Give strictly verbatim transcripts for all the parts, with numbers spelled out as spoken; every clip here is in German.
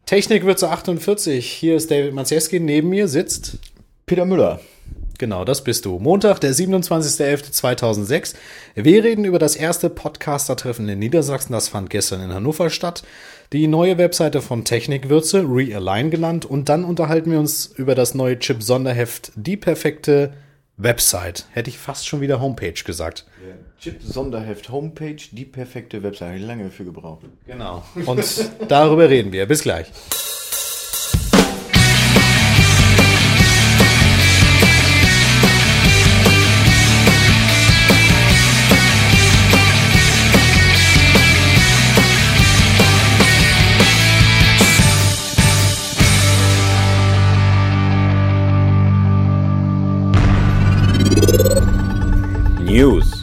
Technikwürze achtundvierzig, hier ist David Maciejewski, neben mir sitzt Peter Müller. Genau, das bist du. Montag, der siebenundzwanzigster elfter zweitausendsechs. Wir reden über das erste Podcaster-Treffen in Niedersachsen. Das fand gestern in Hannover statt. Die neue Webseite von Technikwürze, Realign genannt. Und dann unterhalten wir uns über das neue Chip-Sonderheft, die perfekte Website. Hätte ich fast schon wieder Homepage gesagt. Ja. Chip-Sonderheft, Homepage, die perfekte Website. Habe ich lange dafür gebraucht. Genau. Und darüber reden wir. Bis gleich. News.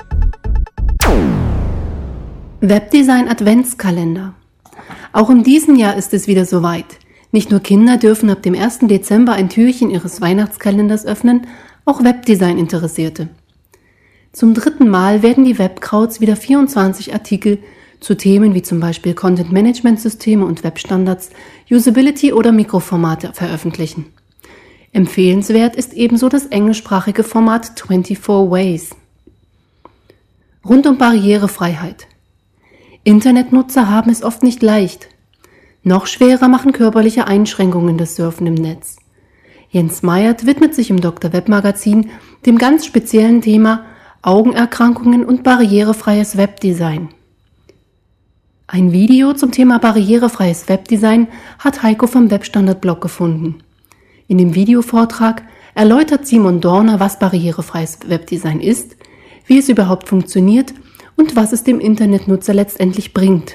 Webdesign Adventskalender. Auch in diesem Jahr ist es wieder soweit. Nicht nur Kinder dürfen ab dem ersten Dezember ein Türchen ihres Weihnachtskalenders öffnen, auch Webdesign-Interessierte. Zum dritten Mal werden die Webkrauts wieder vierundzwanzig Artikel zu Themen wie zum Beispiel Content-Management-Systeme und Webstandards, Usability oder Mikroformate veröffentlichen. Empfehlenswert ist ebenso das englischsprachige Format vierundzwanzig Ways. Rund um Barrierefreiheit. Internetnutzer haben es oft nicht leicht. Noch schwerer machen körperliche Einschränkungen das Surfen im Netz. Jens Meyert widmet sich im Doktor Web Magazin dem ganz speziellen Thema Augenerkrankungen und barrierefreies Webdesign. Ein Video zum Thema barrierefreies Webdesign hat Heiko vom Webstandard-Blog gefunden. In dem Videovortrag erläutert Simon Dorner, was barrierefreies Webdesign ist, wie es überhaupt funktioniert und was es dem Internetnutzer letztendlich bringt.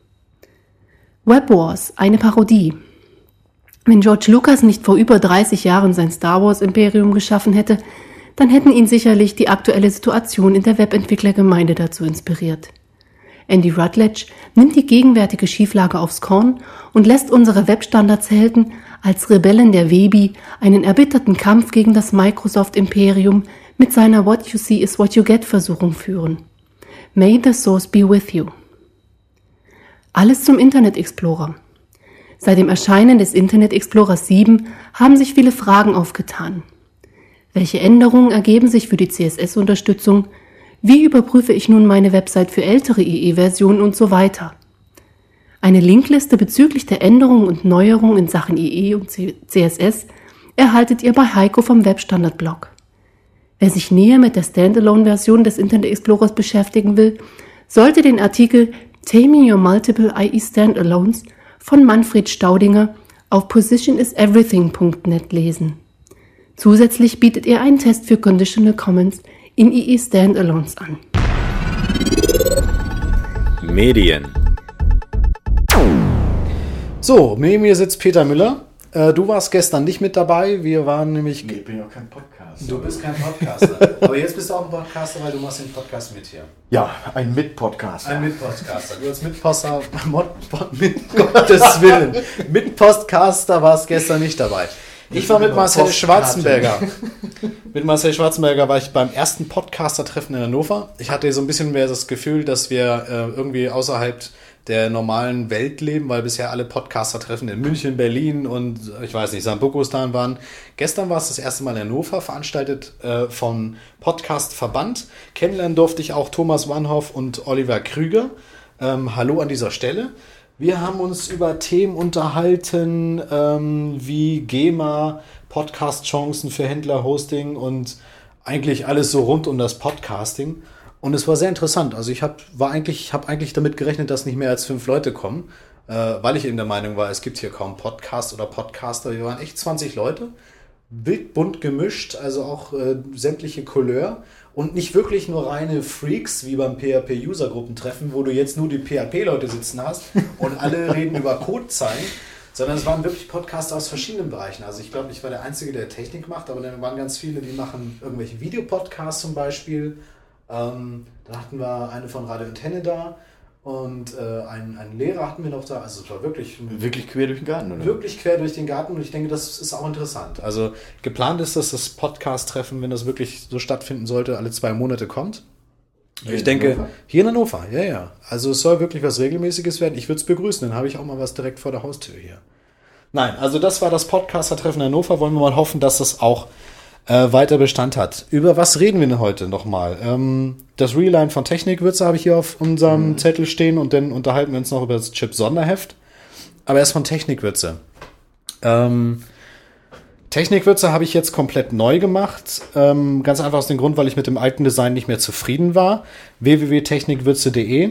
Web Wars, eine Parodie. Wenn George Lucas nicht vor über dreißig Jahren sein Star Wars Imperium geschaffen hätte, dann hätten ihn sicherlich die aktuelle Situation in der Webentwicklergemeinde dazu inspiriert. Andy Rutledge nimmt die gegenwärtige Schieflage aufs Korn und lässt unsere Webstandardshelden als Rebellen der Webi einen erbitterten Kampf gegen das Microsoft-Imperium mit seiner What you see is what you get Versuchung führen. May the source be with you. Alles zum Internet Explorer. Seit dem Erscheinen des Internet Explorer sieben haben sich viele Fragen aufgetan. Welche Änderungen ergeben sich für die C S S-Unterstützung? Wie überprüfe ich nun meine Website für ältere I E-Versionen und so weiter? Eine Linkliste bezüglich der Änderungen und Neuerungen in Sachen I E und C S S erhaltet ihr bei Heiko vom Webstandard-Blog. Wer sich näher mit der Standalone-Version des Internet Explorers beschäftigen will, sollte den Artikel Taming Your Multiple I E Standalones von Manfred Staudinger auf position is everything punkt net lesen. Zusätzlich bietet er einen Test für Conditional Comments in I E Standalones an. Medien. So, neben mir sitzt Peter Müller. Äh, du warst gestern nicht mit dabei. Wir waren nämlich... Nee, ich bin ja auch kein Podcaster. Du bist kein Podcaster. Aber jetzt bist du auch ein Podcaster, weil du machst den Podcast mit hier. Ja, ein Mit-Podcaster. Ein Mit-Podcaster. Du als Mit-Podcaster... mit Gottes Willen. Mit-Podcaster warst gestern nicht dabei. Ich war mit Marcel Schwarzenberger. Mit Marcel Schwarzenberger war ich beim ersten Podcaster-Treffen in Hannover. Ich hatte so ein bisschen mehr das Gefühl, dass wir äh, irgendwie außerhalb der normalen Welt leben, weil bisher alle Podcaster-Treffen in München, Berlin und ich weiß nicht, Sambukostan waren. Gestern war es das erste Mal in Hannover, veranstaltet äh, vom Podcast-Verband. Kennenlernen durfte ich auch Thomas Wanhoff und Oliver Krüger. Ähm, hallo an dieser Stelle. Wir haben uns über Themen unterhalten, ähm, wie GEMA, Podcast-Chancen für Händler, Hosting und eigentlich alles so rund um das Podcasting. Und es war sehr interessant. Also ich habe war eigentlich, habe eigentlich damit gerechnet, dass nicht mehr als fünf Leute kommen, äh, weil ich eben der Meinung war, es gibt hier kaum Podcast oder Podcaster. Wir waren echt zwanzig Leute, wild bunt gemischt, also auch äh, sämtliche Couleur. Und nicht wirklich nur reine Freaks, wie beim P H P-User-Gruppentreffen, wo du jetzt nur die P H P-Leute sitzen hast und alle reden über Codezeilen, sondern es waren wirklich Podcaster aus verschiedenen Bereichen. Also ich glaube, ich war der Einzige, der Technik macht, aber dann waren ganz viele, die machen irgendwelche Videopodcasts zum Beispiel. Ähm, da hatten wir eine von Radio Antenne da und äh, einen, einen Lehrer hatten wir noch da. Also es war wirklich... Wirklich quer durch den Garten, oder? Wirklich quer durch den Garten und ich denke, das ist auch interessant. Also geplant ist, dass das Podcast-Treffen, wenn das wirklich so stattfinden sollte, alle zwei Monate kommt. Ich denke, hier in Hannover, ja, ja. Also es soll wirklich was Regelmäßiges werden. Ich würde es begrüßen, dann habe ich auch mal was direkt vor der Haustür hier. Nein, also das war das Podcaster-Treffen in Hannover. Wollen wir mal hoffen, dass das auch äh, weiter Bestand hat. Über was reden wir denn heute nochmal? Ähm, das Reline von Technikwürze habe ich hier auf unserem mhm. Zettel stehen und dann unterhalten wir uns noch über das Chip-Sonderheft. Aber erst von Technikwürze. Ähm, Technikwürze habe ich jetzt komplett neu gemacht. Ähm, ganz einfach aus dem Grund, weil ich mit dem alten Design nicht mehr zufrieden war. w w w punkt technikwürze punkt de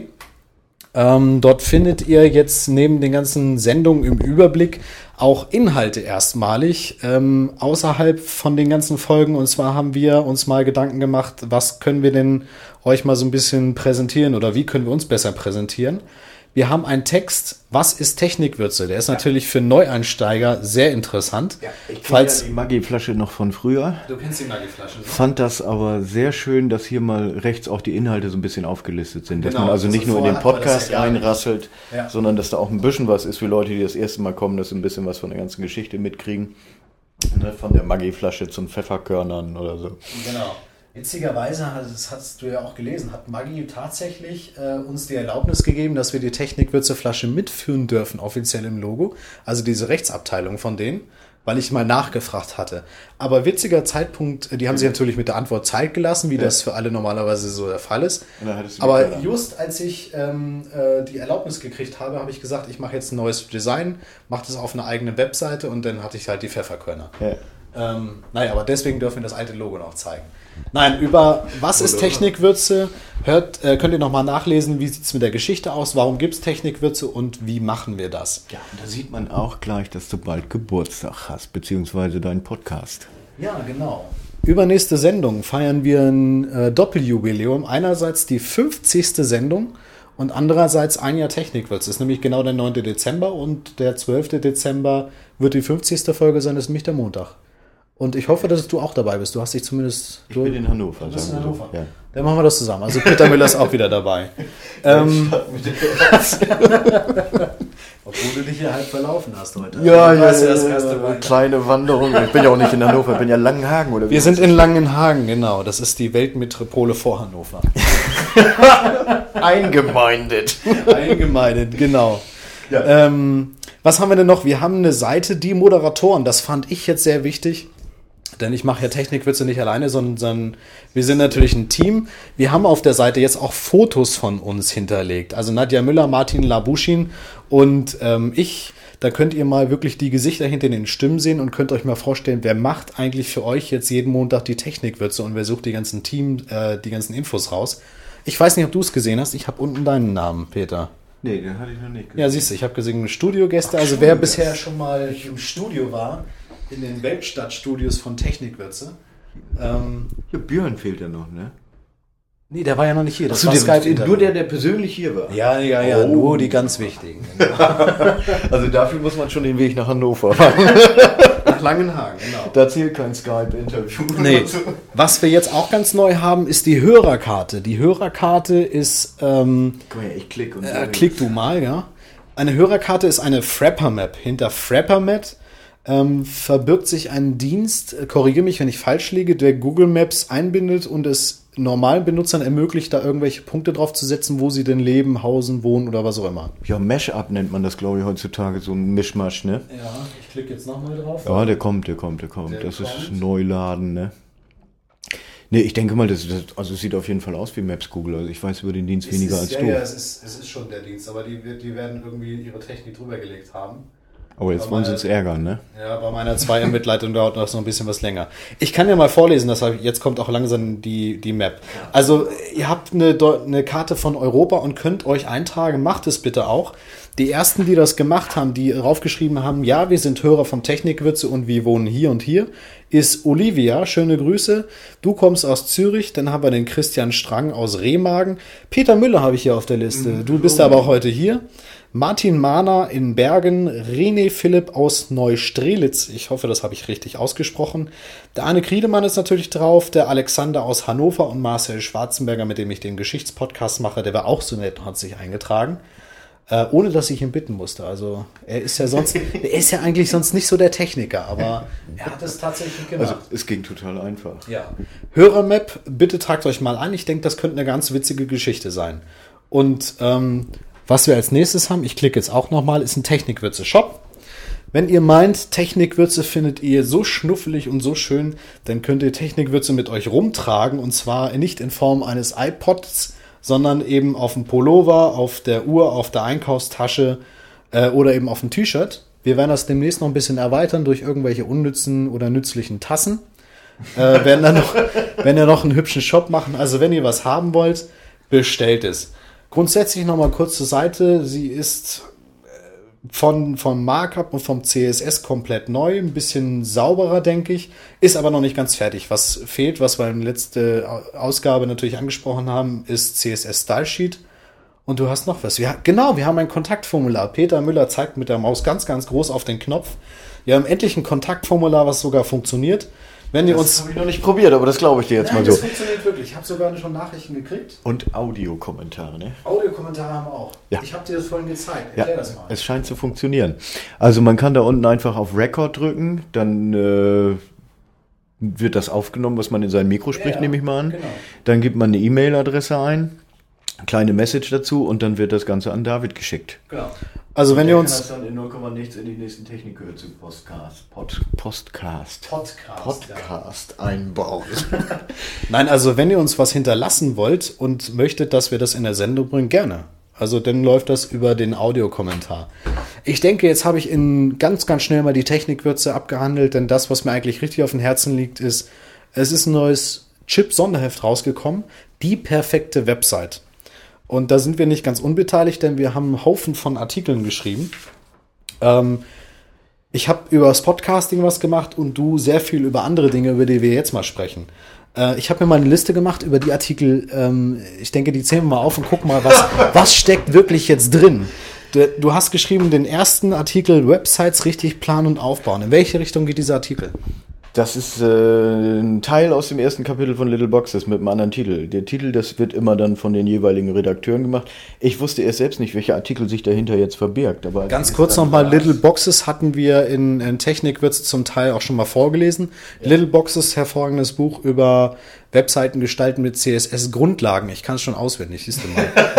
ähm, Dort findet ihr jetzt neben den ganzen Sendungen im Überblick auch Inhalte erstmalig ähm, außerhalb von den ganzen Folgen. Und zwar haben wir uns mal Gedanken gemacht, was können wir denn euch mal so ein bisschen präsentieren oder wie können wir uns besser präsentieren. Wir haben einen Text, was ist Technikwürze? Der ist ja. natürlich für Neueinsteiger sehr interessant. Ja, ich kenne Falls ja die Maggi-Flasche noch von früher. Du kennst die Maggi-Flasche. Ne? Fand das aber sehr schön, dass hier mal rechts auch die Inhalte so ein bisschen aufgelistet sind. Dass genau, man also nicht nur in den Podcast ja reinrasselt, ja. sondern dass da auch ein bisschen was ist für Leute, die das erste Mal kommen, dass sie ein bisschen was von der ganzen Geschichte mitkriegen. Ne? Von der Maggi-Flasche zum Pfefferkörnern oder so. Genau. Witzigerweise, das hast du ja auch gelesen, hat Maggi tatsächlich äh, uns die Erlaubnis gegeben, dass wir die Technikwürze-Flasche mitführen dürfen, offiziell im Logo. Also diese Rechtsabteilung von denen, weil ich mal nachgefragt hatte. Aber witziger Zeitpunkt, die haben sich natürlich mit der Antwort Zeit gelassen, wie ja. das für alle normalerweise so der Fall ist. Aber just als ich ähm, äh, die Erlaubnis gekriegt habe, habe ich gesagt, ich mache jetzt ein neues Design, mache das auf einer eigenen Webseite und dann hatte ich halt die Pfefferkörner. Ja. Ähm, naja, aber deswegen dürfen wir das alte Logo noch zeigen. Nein, über was ist Technikwürze, hört, äh, könnt ihr nochmal nachlesen, wie sieht es mit der Geschichte aus, warum gibt es Technikwürze und wie machen wir das? Ja, und da sieht man auch gleich, dass du bald Geburtstag hast, beziehungsweise deinen Podcast. Ja, genau. Übernächste Sendung feiern wir ein äh, Doppeljubiläum. Einerseits die fünfzigste Sendung und andererseits ein Jahr Technikwürze. Das ist nämlich genau der neunte Dezember und der zwölfte Dezember wird die fünfzigste Folge sein, das ist nämlich der Montag. Und ich hoffe, dass du auch dabei bist. Du hast dich zumindest... Ich bin in Hannover. Du bist in Hannover. Ja. Dann machen wir das zusammen. Also Peter Müller ist auch wieder dabei. ähm, Obwohl du dich hier halb verlaufen hast heute. Ja, ja, ja, das erste Mal. Kleine Wanderung. Ich bin ja auch nicht in Hannover, ich bin ja in Langenhagen. Oder wie? Wir sind in Langenhagen, genau. Das ist die Weltmetropole vor Hannover. Eingemeindet. Eingemeindet, genau. Ja. Ähm, was haben wir denn noch? Wir haben eine Seite, die Moderatoren. Das fand ich jetzt sehr wichtig. Denn ich mache ja Technikwürze nicht alleine, sondern wir sind natürlich ein Team. Wir haben auf der Seite jetzt auch Fotos von uns hinterlegt. Also Nadja Müller, Martin Labuschin und ähm, ich. Da könnt ihr mal wirklich die Gesichter hinter den Stimmen sehen und könnt euch mal vorstellen, wer macht eigentlich für euch jetzt jeden Montag die Technikwürze und wer sucht die ganzen Team, äh, die ganzen Infos raus. Ich weiß nicht, ob du es gesehen hast. Ich habe unten deinen Namen, Peter. Nee, den hatte ich noch nicht gesehen. Ja, siehst du, ich habe gesehen Studiogäste. Ach, also wer bisher schon mal im Studio war, in den Weltstadtstudios von Technikwürze. Ähm, ja, Björn fehlt ja noch, ne? Nee, der war ja noch nicht hier. Das Ach so, war der, nur der, der persönlich hier war. Ja, ja, ja, oh. Nur die ganz wichtigen. Also dafür muss man schon den Weg nach Hannover machen. Nach Langenhagen, genau. Da zählt kein Skype-Interview. Nee. Was wir jetzt auch ganz neu haben, ist die Hörerkarte. Die Hörerkarte ist... Ähm, Guck mal, ich klick und... Äh, klick du mal, ja. Eine Hörerkarte ist eine Frapper-Map. Hinter Frapper-Map ähm, verbirgt sich ein Dienst, äh, korrigiere mich, wenn ich falsch liege, der Google Maps einbindet und es normalen Benutzern ermöglicht, da irgendwelche Punkte drauf zu setzen, wo sie denn leben, hausen, wohnen oder was auch immer. Ja, Mashup nennt man das, glaube ich, heutzutage, so ein Mischmasch, ne? Ja, ich klicke jetzt nochmal drauf. Ja, der kommt, der kommt, der kommt. Der das kommt. Ist Neuladen, ne? Ne, ich denke mal, das, das, also es sieht auf jeden Fall aus wie Maps Google. Also ich weiß über den Dienst es weniger ist, als ja, du. Ja, es ist, es ist schon der Dienst, aber die, die werden irgendwie ihre Technik drüber gelegt haben. Aber jetzt wollen sie uns ärgern, ne? Ja, bei meiner zwei Mbit Leitung dauert das noch ein bisschen was länger. Ich kann ja mal vorlesen, das heißt, jetzt kommt auch langsam die, die Map. Also, ihr habt eine, eine Karte von Europa und könnt euch eintragen, macht es bitte auch. Die ersten, die das gemacht haben, die raufgeschrieben haben, ja, wir sind Hörer vom Technikwürze und wir wohnen hier und hier, ist Olivia. Schöne Grüße. Du kommst aus Zürich, dann haben wir den Christian Strang aus Remagen. Peter Müller habe ich hier auf der Liste. Du bist aber auch heute hier. Martin Mahner in Bergen, René Philipp aus Neustrelitz, ich hoffe, das habe ich richtig ausgesprochen. Der Arne Kriedemann ist natürlich drauf, der Alexander aus Hannover und Marcel Schwarzenberger, mit dem ich den Geschichtspodcast mache, der war auch so nett und hat sich eingetragen. äh, ohne dass ich ihn bitten musste. Also er ist ja sonst, er ist ja eigentlich sonst nicht so der Techniker, aber er hat es tatsächlich gemacht. Also es ging total einfach. Ja. Hörermap, bitte tragt euch mal ein. Ich denke, das könnte eine ganz witzige Geschichte sein. Und ähm, was wir als nächstes haben, ich klicke jetzt auch nochmal, ist ein Technikwürze-Shop. Wenn ihr meint, Technikwürze findet ihr so schnuffelig und so schön, dann könnt ihr Technikwürze mit euch rumtragen. Und zwar nicht in Form eines iPods, sondern eben auf dem Pullover, auf der Uhr, auf der Einkaufstasche äh, oder eben auf dem T-Shirt. Wir werden das demnächst noch ein bisschen erweitern durch irgendwelche unnützen oder nützlichen Tassen. Äh, werden dann noch, wenn ihr noch einen hübschen Shop machen. Also wenn ihr was haben wollt, bestellt es. Grundsätzlich nochmal kurz zur Seite. Sie ist von vom Markup und vom C S S komplett neu, ein bisschen sauberer, denke ich, ist aber noch nicht ganz fertig. Was fehlt, was wir in der letzten Ausgabe natürlich angesprochen haben, ist C S S Style Sheet. Und du hast noch was. Wir, genau, wir haben ein Kontaktformular. Peter Müller zeigt mit der Maus ganz, ganz groß auf den Knopf. Wir haben endlich ein Kontaktformular, was sogar funktioniert. Wenn ihr das uns habe ich noch nicht probiert, aber das glaube ich dir jetzt Nein, mal so. Das funktioniert wirklich. Ich habe sogar schon Nachrichten gekriegt. Und Audiokommentare, ne? Audiokommentare haben wir auch. Ja. Ich habe dir das vorhin gezeigt. Erklär Ja, das mal. es scheint zu funktionieren. Also man kann da unten einfach auf Record drücken, dann äh, wird das aufgenommen, was man in sein Mikro spricht, Ja, ja. nehme ich mal an. Genau. Dann gibt man eine E-Mail-Adresse ein, kleine Message dazu und dann wird das Ganze an David geschickt. Genau. Also wenn ihr uns... Das dann in null Komma nichts in die nächsten Technikhöhe zu Podcast, Pod, Postcast, Podcast, Podcast einbauen. Nein, also wenn ihr uns was hinterlassen wollt und möchtet, dass wir das in der Sendung bringen, gerne. Also dann läuft das über den Audiokommentar. Ich denke, jetzt habe ich in ganz, ganz schnell mal die Technikwürze abgehandelt, denn das, was mir eigentlich richtig auf dem Herzen liegt, ist, es ist ein neues Chip-Sonderheft rausgekommen, die perfekte Website. Und da sind wir nicht ganz unbeteiligt, denn wir haben einen Haufen von Artikeln geschrieben. Ähm, ich habe über das Podcasting was gemacht und du sehr viel über andere Dinge, über die wir jetzt mal sprechen. Äh, ich habe mir mal eine Liste gemacht über die Artikel. Ähm, ich denke, die zählen wir mal auf und gucken mal, was, was steckt wirklich jetzt drin. Du, du hast geschrieben, den ersten Artikel, Websites richtig planen und aufbauen. In welche Richtung geht dieser Artikel? Das ist äh, ein Teil aus dem ersten Kapitel von Little Boxes mit einem anderen Titel. Der Titel, das wird immer dann von den jeweiligen Redakteuren gemacht. Ich wusste erst selbst nicht, welcher Artikel sich dahinter jetzt verbirgt. Aber Ganz kurz nochmal, Little Boxes hatten wir in, in Technikwürze zum Teil auch schon mal vorgelesen. Ja. Little Boxes, hervorragendes Buch über Webseiten gestalten mit C S S-Grundlagen. Ich kann es schon auswendig, siehst du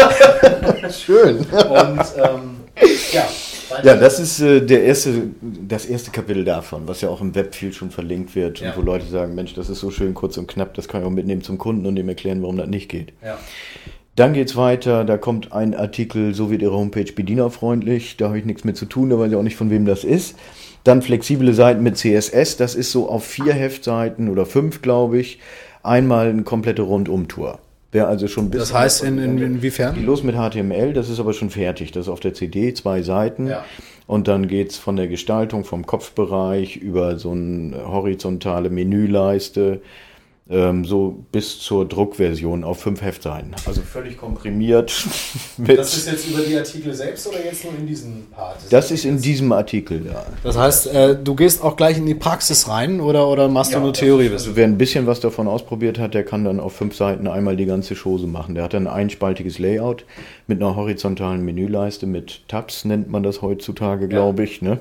mal. Schön. Und ähm, ja. Ja, das ist äh, der erste, das erste Kapitel davon, was ja auch im Web viel schon verlinkt wird Ja. und wo Leute sagen, Mensch, das ist so schön kurz und knapp, das kann ich auch mitnehmen zum Kunden und dem erklären, warum das nicht geht. Ja. Dann geht's weiter, da kommt ein Artikel, so wird Ihre Homepage bedienerfreundlich, da habe ich nichts mit zu tun, da weiß ich auch nicht, von wem das ist. Dann flexible Seiten mit C S S, das ist so auf vier Heftseiten oder fünf, glaube ich, einmal eine komplette Rundumtour. Der also schon Das heißt, in, in, inwiefern? Geht los mit H T M L, das ist aber schon fertig. Das ist auf der C D, zwei Seiten. Ja. Und dann geht's von der Gestaltung, vom Kopfbereich über so eine horizontale Menüleiste, ähm, so bis zur Druckversion auf fünf Heftseiten. Also völlig komprimiert. Mit Das ist jetzt über die Artikel selbst oder jetzt nur in diesem Part? das ist in diesem Artikel da. Das heißt, äh, du gehst auch gleich in die Praxis rein oder, oder machst du nur Theorie? Also wer ein bisschen was davon ausprobiert hat, der kann dann auf fünf Seiten einmal die ganze Chose machen. Der hat dann ein einspaltiges Layout mit einer horizontalen Menüleiste, mit Tabs nennt man das heutzutage, glaube ich, ne?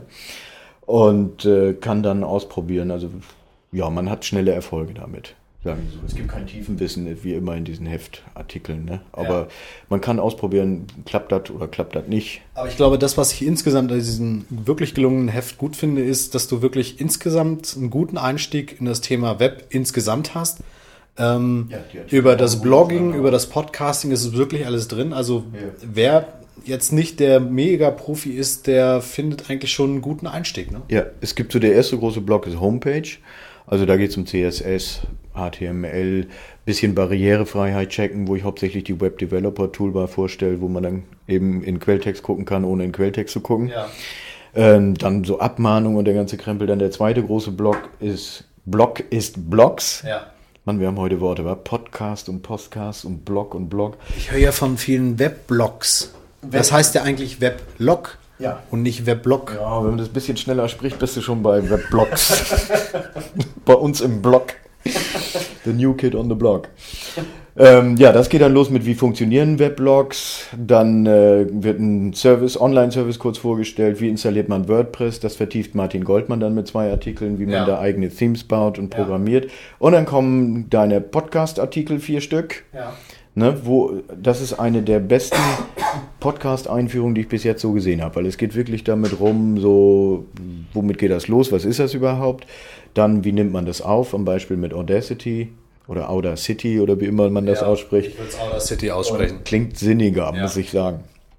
Und äh, kann dann ausprobieren. Also ja, man hat schnelle Erfolge damit. Sagen wir so. Es gibt kein Tiefenwissen, wie immer in diesen Heftartikeln, ne? Aber Ja. man kann ausprobieren, klappt das oder klappt das nicht. Aber ich glaube, das, was ich insgesamt an diesem wirklich gelungenen Heft gut finde, ist, dass du wirklich insgesamt einen guten Einstieg in das Thema Web insgesamt hast. Ähm, Ja, die hat über schon das auch Blogging, gut, über das Podcasting ist wirklich alles drin. Also Ja. wer jetzt nicht der Mega-Profi ist, der findet eigentlich schon einen guten Einstieg. Ne? Ja, es gibt so der erste große Block ist Homepage. Also da geht es um C S S, H T M L, bisschen Barrierefreiheit checken, wo ich hauptsächlich die Web Developer Toolbar vorstelle, wo man dann eben in Quelltext gucken kann, ohne in Quelltext zu gucken. Ja. Ähm, dann so Abmahnung und der ganze Krempel. Dann der zweite große Block ist Block ist Blogs. Ja. Mann, wir haben heute Worte, wa? Podcast und Postcast und Blog und Blog. Ich höre ja von vielen Webblogs. Das heißt ja eigentlich Weblog Ja. und nicht Weblog. Ja, wenn man das ein bisschen schneller spricht, bist du schon bei Webblogs. Bei uns im Blog. The new kid on the block. Ähm, ja, das geht dann los mit, wie funktionieren Weblogs. Dann äh, wird ein Service, Online-Service kurz vorgestellt. Wie installiert man WordPress? Das vertieft Martin Goldmann dann mit zwei Artikeln, wie man Ja. da eigene Themes baut und programmiert. Und dann kommen deine Podcast-Artikel, vier Stück. Ja. Ne, wo, das ist eine der besten Podcast-Einführungen, die ich bis jetzt so gesehen habe, weil es geht wirklich damit rum, so, womit geht das los, was ist das überhaupt, dann, wie nimmt man das auf, am Beispiel mit Audacity oder Audacity oder wie immer man das Ja, ausspricht. Ich würde es Audacity aussprechen. Und klingt sinniger, Ja. muss ich sagen.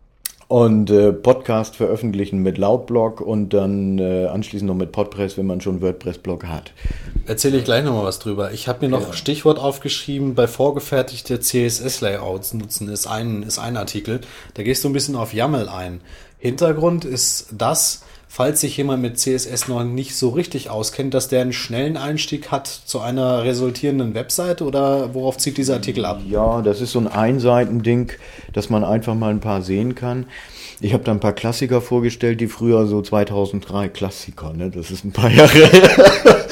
Und äh, Podcast veröffentlichen mit Lautblog und dann äh, anschließend noch mit Podpress, wenn man schon WordPress-Blog hat. Erzähle ich gleich nochmal was drüber. Ich habe mir noch Ja. Stichwort aufgeschrieben, bei vorgefertigte C S S-Layouts nutzen ist ein, ist ein Artikel. Da gehst du ein bisschen auf YAML ein. Hintergrund ist das, falls sich jemand mit C S S noch nicht so richtig auskennt, dass der einen schnellen Einstieg hat zu einer resultierenden Webseite, oder worauf zieht dieser Artikel ab? Ja, das ist so ein Einseitending, dass man einfach mal ein paar sehen kann. Ich habe da ein paar Klassiker vorgestellt, die früher so zweitausenddrei Klassiker, ne? Das ist ein paar Jahre her,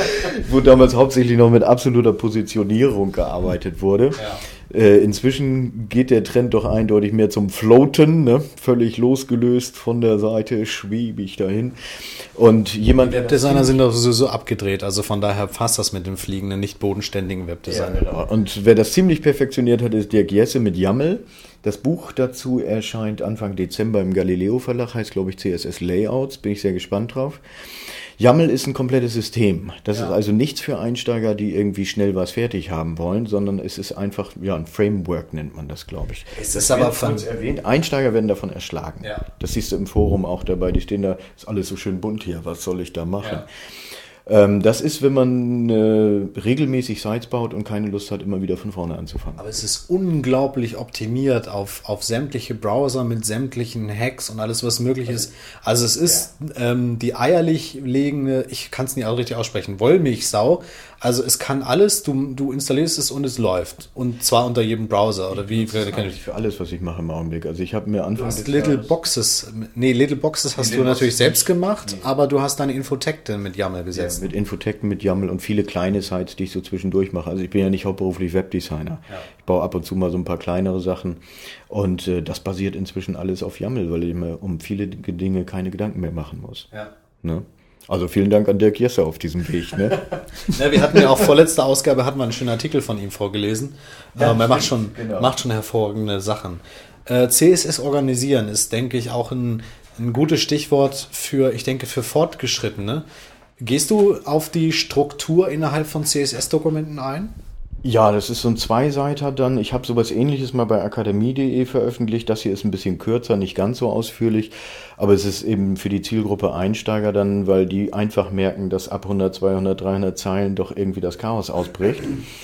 wo damals hauptsächlich noch mit absoluter Positionierung gearbeitet wurde. Ja. Äh, inzwischen geht der Trend doch eindeutig mehr zum Floaten, ne? Völlig losgelöst von der Seite, schwebe ich dahin. Und jemand, der Webdesigner sind doch sowieso abgedreht, also von daher passt das mit dem fliegenden, nicht bodenständigen Webdesigner. Genau. Und wer das ziemlich perfektioniert hat, ist Dirk Jesse mit YAML. Das Buch dazu erscheint Anfang Dezember im Galileo Verlag, heißt glaube ich C S S Layouts, bin ich sehr gespannt drauf. YAML ist ein komplettes System. Das Ja. ist also nichts für Einsteiger, die irgendwie schnell was fertig haben wollen, sondern es ist einfach, ja, ein Framework nennt man das, glaube ich. Es Das ist aber wird von- kurz erwähnt. Einsteiger werden davon erschlagen. Ja. Das siehst du im Forum auch dabei, die stehen da, ist alles so schön bunt hier, was soll ich da machen? Ja. Ähm, das ist, wenn man äh, regelmäßig Sites baut und keine Lust hat, immer wieder von vorne anzufangen. Aber es ist unglaublich optimiert auf, auf sämtliche Browser mit sämtlichen Hacks und alles, was möglich ist. Also es ist ähm, die eierlich legende, ich kann es nicht auch richtig aussprechen, Wollmilchsau. Also es kann alles, du, du installierst es und es läuft. Und zwar unter jedem Browser. Oder wie kann ich Für alles, was ich mache im Augenblick. Also ich habe mir Anfang Du hast des Little Jahres- Boxes, nee, Little Boxes hast Nee, du Little natürlich Boxes selbst nicht. gemacht, aber du hast deine Infotech dann mit YAML gesetzt. mit Infotech, mit YAML und viele kleine Sites, die ich so zwischendurch mache. Also ich bin ja nicht hauptberuflich Webdesigner. Ja. Ich baue ab und zu mal so ein paar kleinere Sachen und äh, das basiert inzwischen alles auf YAML, weil ich mir um viele Dinge keine Gedanken mehr machen muss. Ja. Ne? Also vielen Dank an Dirk Jesse auf diesem Weg. Ne? Ja, wir hatten ja auch vorletzte Ausgabe, hatten wir einen schönen Artikel von ihm vorgelesen. Ja, ähm, er macht stimmt, schon, genau. macht schon hervorragende Sachen. Äh, C S S organisieren ist, denke ich, auch ein, ein gutes Stichwort für, ich denke, für Fortgeschrittene. Gehst du auf die Struktur innerhalb von C S S-Dokumenten ein? Ja, das ist so ein Zweiseiter dann. Ich habe sowas Ähnliches mal bei akademie punkt de veröffentlicht. Das hier ist ein bisschen kürzer, nicht ganz so ausführlich. Aber es ist eben für die Zielgruppe Einsteiger dann, weil die einfach merken, dass ab hundert, zweihundert, dreihundert Zeilen doch irgendwie das Chaos ausbricht.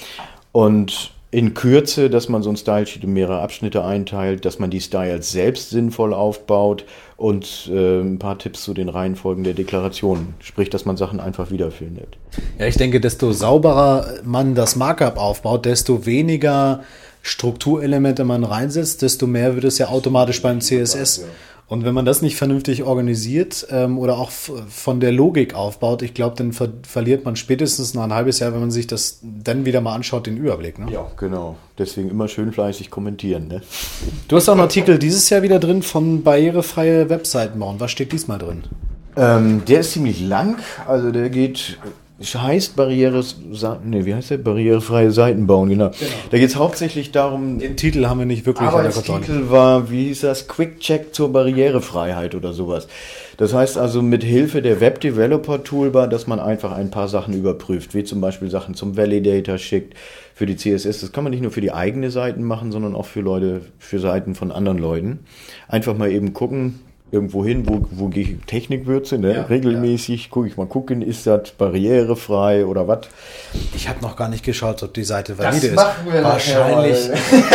Und in Kürze, dass man so ein Stylesheet in mehrere Abschnitte einteilt, dass man die Styles selbst sinnvoll aufbaut und äh, ein paar Tipps zu den Reihenfolgen der Deklarationen. Sprich, dass man Sachen einfach wiederfindet. Ja, ich denke, desto sauberer man das Markup aufbaut, desto weniger Strukturelemente man reinsetzt, desto mehr wird es ja automatisch beim C S S. Und wenn man das nicht vernünftig organisiert ähm, oder auch f- von der Logik aufbaut, ich glaube, dann ver- verliert man spätestens nach ein halbes Jahr, wenn man sich das dann wieder mal anschaut, den Überblick. Ne? Ja, genau. Deswegen immer schön fleißig kommentieren. Ne? Du hast auch einen Artikel dieses Jahr wieder drin von barrierefreie Webseiten bauen. Was steht diesmal drin? Ähm, der ist ziemlich lang, also der geht, heißt Barriere, nee, wie heißt der? Barrierefreie Seiten bauen, genau. Da geht es hauptsächlich darum, Den Titel haben wir nicht wirklich an der Kontrolle. Arbeitstitel war, wie hieß das, Quick Check zur Barrierefreiheit oder sowas. Das heißt also mit Hilfe der Web Developer Toolbar, dass man einfach ein paar Sachen überprüft, wie zum Beispiel Sachen zum Validator schickt für die C S S. Das kann man nicht nur für die eigene Seiten machen, sondern auch für Leute, für Seiten von anderen Leuten. Einfach mal eben gucken, irgendwo hin, wo, wo gehe ich Technikwürze, ne? Ja, Regelmäßig gucke ich mal gucken, ist das barrierefrei oder was? Ich habe noch gar nicht geschaut, ob die Seite Das valide ist. machen wir Wahrscheinlich.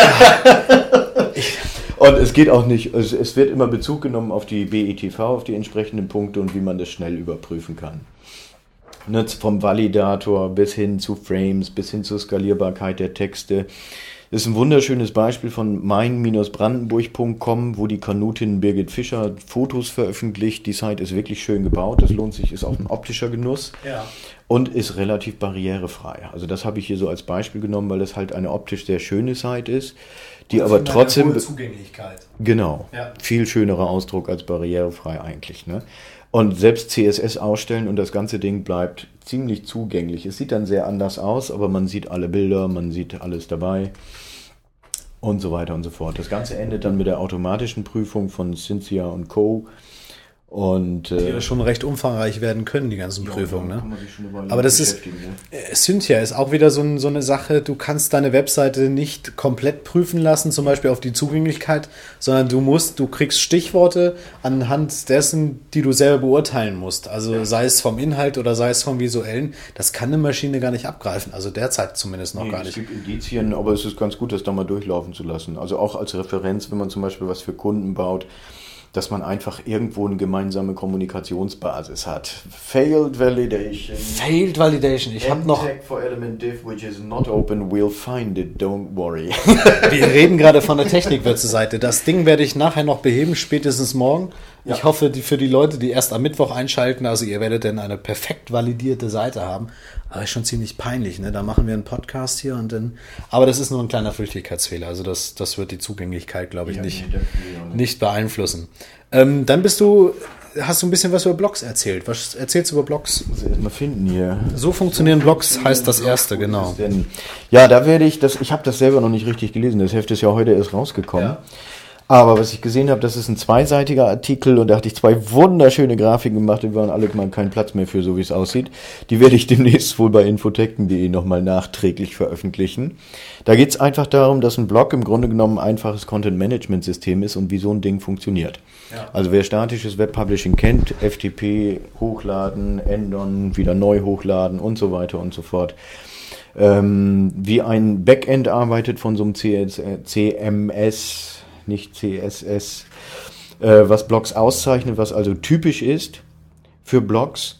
Und es geht auch nicht, es, es wird immer Bezug genommen auf die B E T V, auf die entsprechenden Punkte und wie man das schnell überprüfen kann. Ne, vom Validator bis hin zu Frames, bis hin zur Skalierbarkeit der Texte. Das ist ein wunderschönes Beispiel von mein Brandenburg Punkt com, wo die Kanutin Birgit Fischer Fotos veröffentlicht. Die Site ist wirklich schön gebaut, das lohnt sich, ist auch ein optischer Genuss Ja. und ist relativ barrierefrei. Also das habe ich hier so als Beispiel genommen, weil das halt eine optisch sehr schöne Site ist, die aber Eine trotzdem... hohe Zugänglichkeit. Genau, Ja. viel schönerer Ausdruck als barrierefrei eigentlich, ne? Und selbst C S S ausstellen und das ganze Ding bleibt ziemlich zugänglich. Es sieht dann sehr anders aus, aber man sieht alle Bilder, man sieht alles dabei und so weiter und so fort. Das Ganze endet dann mit der automatischen Prüfung von Cynthia und Co. Und, Die äh, ja schon recht umfangreich werden können, die ganzen Prüfungen. ja, Ne? kann man sich schon eine Weile Aber das ist, beschäftigen, ne? äh, Cynthia ist auch wieder so, ein, so eine Sache, du kannst deine Webseite nicht komplett prüfen lassen, zum Beispiel auf die Zugänglichkeit, sondern du musst, du kriegst Stichworte anhand dessen, die du selber beurteilen musst. Also ja. sei es vom Inhalt oder sei es vom Visuellen, das kann eine Maschine gar nicht abgreifen, also derzeit zumindest noch Nee, gar es nicht. gibt Indizien, aber es ist ganz gut, das da mal durchlaufen zu lassen. Also auch als Referenz, wenn man zum Beispiel was für Kunden baut, dass man einfach irgendwo eine gemeinsame Kommunikationsbasis hat. Failed Validation. Failed Validation. Ich habe noch... Tag for element diff which is not open, we'll find it, don't worry. Wir reden gerade von der Technikwürze-Seite. Das Ding werde ich nachher noch beheben, spätestens morgen. Ja. Ich hoffe, die, für die Leute, die erst am Mittwoch einschalten, also ihr werdet dann eine perfekt validierte Seite haben. Aber ist schon ziemlich peinlich, ne? Da machen wir einen Podcast hier und dann... Aber das ist nur ein kleiner Flüchtigkeitsfehler. Also das, das wird die Zugänglichkeit, glaube ich, Ja, nicht, nee, das- ja, nicht beeinflussen. Ähm, dann bist du... Hast du ein bisschen was über Blogs erzählt? Was erzählst du über Blogs? Also erstmal finden hier. So funktionieren Blogs, heißt das erste, genau. Denn, ja, da werde ich das, ich habe das selber noch nicht richtig gelesen, das Heft ist ja heute erst rausgekommen. Ja. Aber was ich gesehen habe, das ist ein zweiseitiger Artikel und da hatte ich zwei wunderschöne Grafiken gemacht, die waren alle mal keinen Platz mehr für, so wie es aussieht. Die werde ich demnächst wohl bei infotechten punkt de nochmal nachträglich veröffentlichen. Da geht es einfach darum, dass ein Blog im Grunde genommen ein einfaches Content-Management-System ist und wie so ein Ding funktioniert. Ja. Also wer statisches Web-Publishing kennt, F T P, hochladen, ändern, wieder neu hochladen und so weiter und so fort. Ähm, wie ein Backend arbeitet von so einem C M S, nicht C S S, äh, was Blogs auszeichnet, was also typisch ist für Blogs.